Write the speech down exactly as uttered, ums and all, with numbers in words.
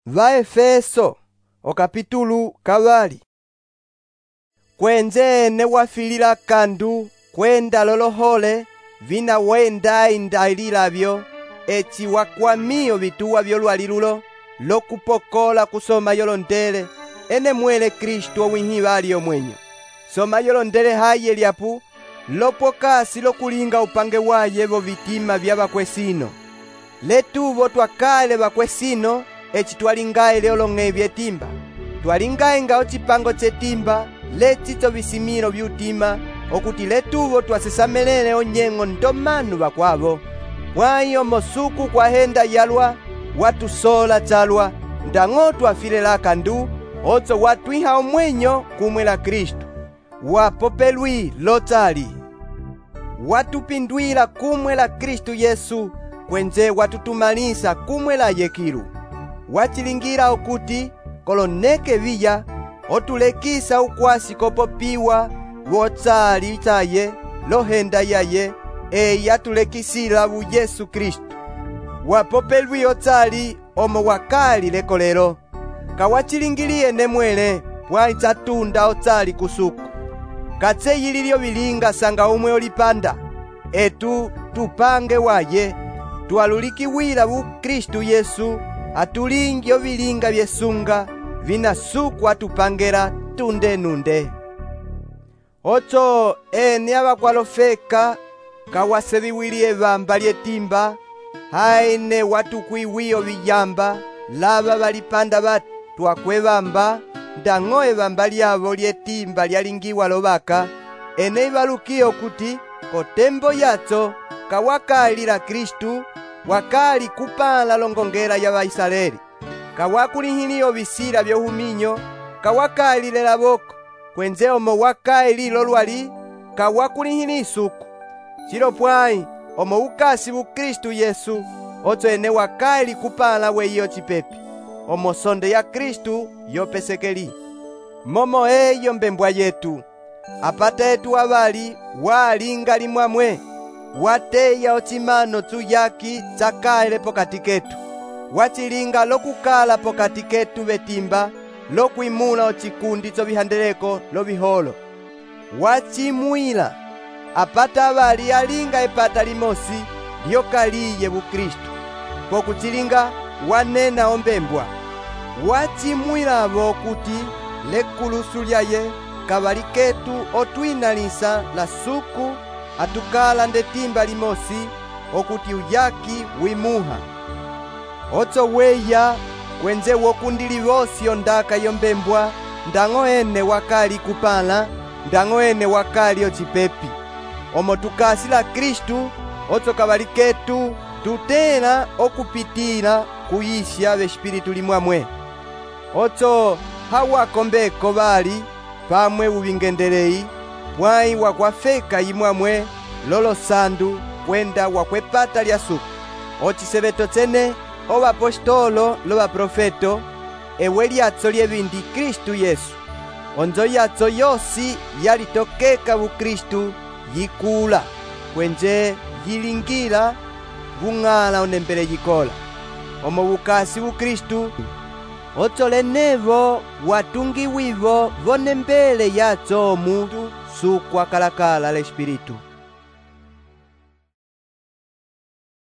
Vaefeso okapitulu kabali. Kwenzene wafilila kandu kwenda lolohole vina wenda indailavyo eci wakwamiyo vituwa vyolwalilulo lokupokola kusoma yolondele ene mwele Kristu owinhivali omwenyo. Soma yolondele haye lyapu lopokasi lokulinga upange waye vo vitima vya vakwesino. Letuvo twakale vakwesino eci twalingaye leolong'e vyetimba. Twalingaye ngao cipango cetimba lecito visimilo vyutima okuti letuvo twasesamelele onyeng'o ndomanu vakwavo. Pwayo mosuku kwahenda yalwa watusola calwa ndang'o twafilela kandu otso watwiha omwenyo kumwela Kristu. Wapopelwi lotali watupindwila kumwela Kristu Yesu kwenze watutumalisa kumwela yekilu. Wachilingira okuti koloneke viya otulekisa ukwasi kopopiwa wotsali taye lohenda yaye eya tulekisila bu Yesu Kristu. Wapopelwi otsali omo wakali lekolelo kawachilingiliye nemwele pwaitsatunda otsali kusuku. Katseyililyo vilinga sanga umwe olipanda etu tupange waye twalulikiwila bu Kristu Yesu atulingyo vilinga vyesunga vinasuku atupangela tunde nunde. Ocho ene abakwalofeka kawaseviwilie vamba lyetimba haine watukwiwiyo viyamba lava balipanda batu twakwevamba ndang'o evamba lyavo lyetimba lyalingiwa lobaka ene ibalukiyo kuti kotembo yatso kawakalila Kristu wakali kupala longongela ya Baisraeli kawakulihiliyo visila vyohuminyo kawakalilela boko kwenze omo wakaili lolwali kawakulihili isuku chilo pwai omo ukasi bu Kristu Yesu otso ene wakali kupala weiyo chipepi omo sonde ya Kristu yopesekeli momo eyo mbembwa yetu apata etu abali walingali mwamwe wateya ochimano tsuyaki tsakaile pokati ketu wachilinga lokukala pokati ketu betimba lokwimula ochikundi tsobihandeleko lobiholo wachimwila apata abali alinga epata limosi lyokaliye bu Kristu kokuchilinga wanena ombembwa wachimwilavo kuti lekulusu lyaye kabali ketu otwinalisa la suku atukala ndetimba limosi okuti uyaki wimuha. Otso weya kwenze wokundili vosi ondaka yombembwa ndang'o ene wakali kupala ndang'o ene wakali ochipepi omo tukasila Kristu otso kabali ketu tutela okupitila kuyisya bespiritu limwamwe. Otso hawakombeko bali pamwe ubingendelei pwai wakwafeka imwamwe lolo sandu kwenda wakwepata lya suku ochisebeto tsene obapostolo lobaprofeto ewe lyatso lyebindi Kristu Yesu onzo yatso yosi yalitokeka bu Kristu yikula kwenje yilingila bung'ala onembele yikola omo bukasi bu Kristu otso lenevo watungiwivo vonembele yatso omuntu sukwa kalakala l'espiritu.